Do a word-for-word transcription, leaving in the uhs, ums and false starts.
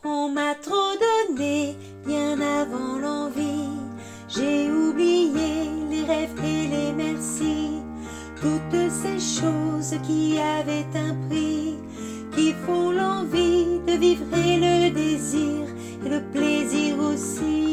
On m'a trop donné bien avant l'envie. J'ai oublié les rêves et les merci. Toutes ces choses qui avaient un prix, qui font l'envie de vivre et le désir et le plaisir aussi.